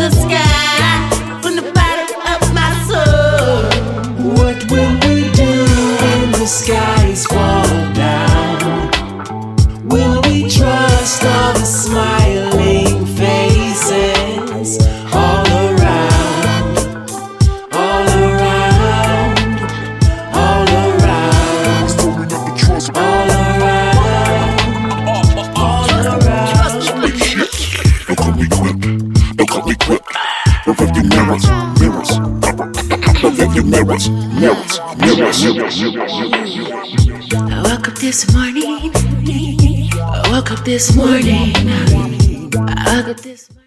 the sky from the bottom of my soul. What will we do when the skies fall down? Will we trust all the smiling faces all around, all around, all around, all around, all around? Don't call me quick, don't call me quick. Rearview mirrors, mirrors. Rearview mirrors, mirrors, mirrors. I woke up this morning. I woke up this morning. I woke up this morning.